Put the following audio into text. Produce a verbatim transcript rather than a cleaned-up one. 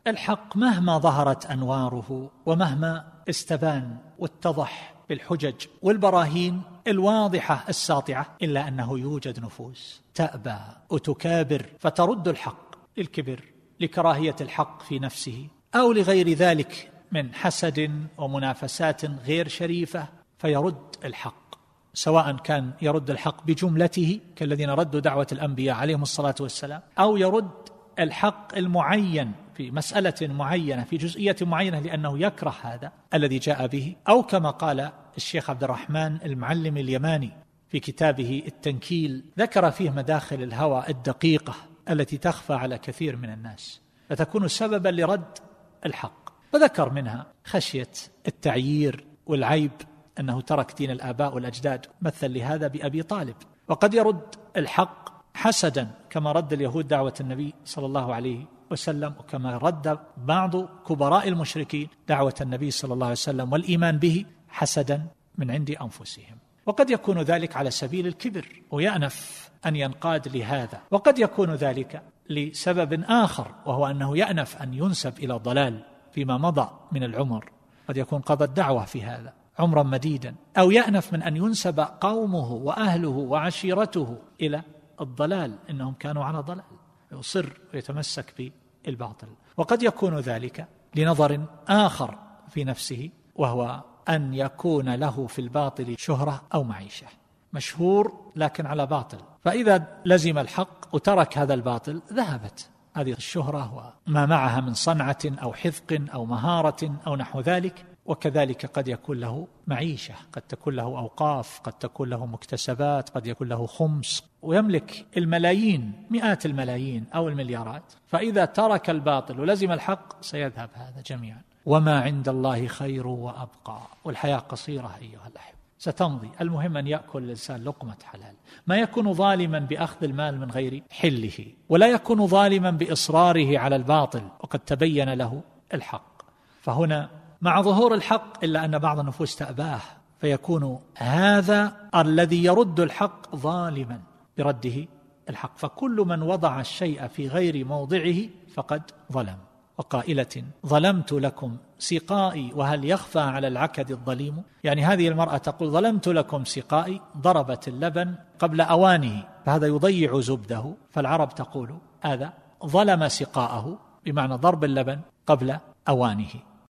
الحق مهما ظهرت أنواره ومهما استبان واتضح بالحجج والبراهين الواضحة الساطعة، إلا أنه يوجد نفوس تأبى وتكابر فترد الحق للكبر، لكراهية الحق في نفسه أو لغير ذلك من حسد ومنافسات غير شريفة، فيرد الحق، سواء كان يرد الحق بجملته كالذين ردوا دعوة الأنبياء عليهم الصلاة والسلام، أو يرد الحق المعين في مسألة معينة في جزئية معينة لأنه يكره هذا الذي جاء به، أو كما قال الشيخ عبد الرحمن المعلم اليماني في كتابه التنكيل، ذكر فيه مداخل الهوى الدقيقة التي تخفى على كثير من الناس فتكون سببا لرد الحق، وذكر منها خشية التعيير والعيب، أنه ترك دين الآباء والأجداد، مثل لهذا بأبي طالب. وقد يرد الحق حسدا كما رد اليهود دعوة النبي صلى الله عليه وسلم، وكما رد بعض كبراء المشركين دعوة النبي صلى الله عليه وسلم والإيمان به حسدا من عند أنفسهم. وقد يكون ذلك على سبيل الكبر ويأنف أن ينقاد لهذا، وقد يكون ذلك لسبب آخر، وهو أنه يأنف أن ينسب إلى ضلال فيما مضى من العمر، قد يكون قضى الدعوة في هذا عمرا مديدا، أو يأنف من أن ينسب قومه وأهله وعشيرته إلى الضلال، إنهم كانوا على ضلال، يصر ويتمسك بالباطل. وقد يكون ذلك لنظر آخر في نفسه، وهو أن يكون له في الباطل شهرة أو معيشة، مشهور لكن على باطل، فإذا لزم الحق وترك هذا الباطل ذهبت هذه الشهرة وما معها من صنعة أو حذق أو مهارة أو نحو ذلك. وكذلك قد يكون له معيشة، قد تكون له أوقاف، قد تكون له مكتسبات، قد يكون له خمس، ويملك الملايين، مئات الملايين أو المليارات، فإذا ترك الباطل ولزم الحق سيذهب هذا جميعا. وما عند الله خير وأبقى، والحياة قصيرة أيها الأحبة، ستمضي، المهم أن يأكل الإنسان لقمة حلال، ما يكون ظالما بأخذ المال من غير حله، ولا يكون ظالما بإصراره على الباطل وقد تبين له الحق. فهنا مع ظهور الحق إلا أن بعض النفوس تأباه، فيكون هذا الذي يرد الحق ظالما برده الحق. فكل من وضع الشيء في غير موضعه فقد ظلم. وقائلة ظلمت لكم سقائي وهل يخفى على العكد الظليم، يعني هذه المرأة تقول ظلمت لكم سقائي، ضربت اللبن قبل أوانه فهذا يضيع زبده، فالعرب تقول هذا ظلم سقاءه، بمعنى ضرب اللبن قبل أوانه.